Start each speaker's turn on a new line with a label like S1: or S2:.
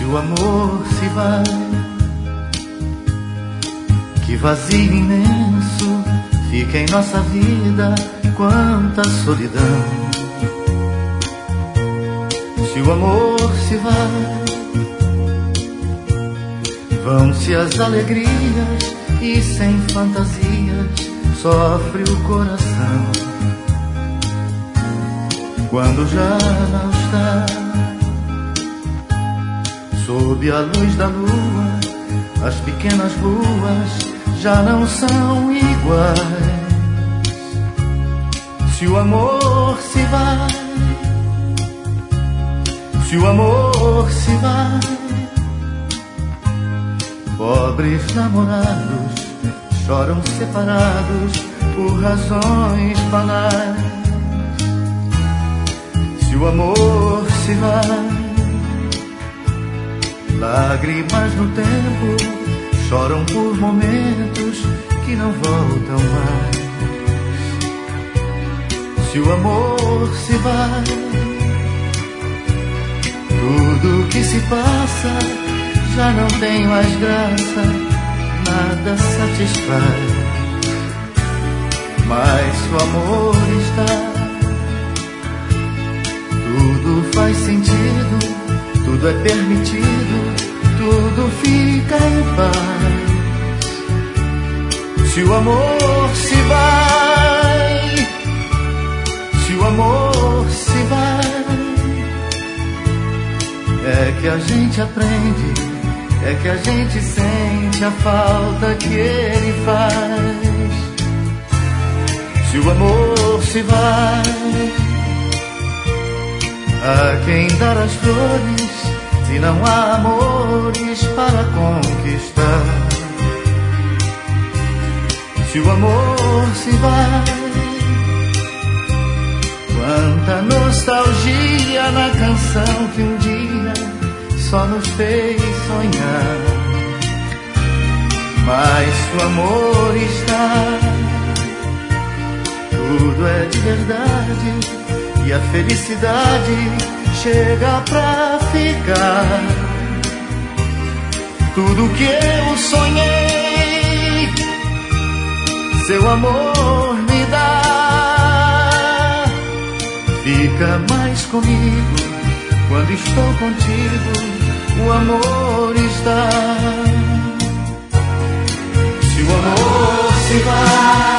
S1: o amor se vai, que vazio imenso fica em nossa vida, quanta solidão. Se o amor se vai, vão-se as alegrias e sem fantasias sofre o coração. Quando já não está sob a luz da lua, as pequenas ruas já não são iguais. Se o amor se vai, se o amor se vai, pobres namorados choram separados por razões banais. Se o amor se vai, lágrimas no tempo choram por momentos que não voltam mais. Se o amor se vai, tudo que se passa já não tem mais graça, nada satisfaz. Mas se o amor está, tudo faz sentido, tudo é permitido, tudo fica em paz. Se o amor se vai, se o amor se vai, é que a gente aprende, é que a gente sente a falta que ele faz. Se o amor se vai, a quem dar as flores se não há amores para conquistar? Se o amor se vai, quanta nostalgia na canção que um dia só nos fez sonhar. Mas se o amor está, tudo é de verdade e a felicidade chega pra ficar. Tudo que eu sonhei, seu amor me dá. Fica mais comigo quando estou contigo, o amor está. Se o amor se vai,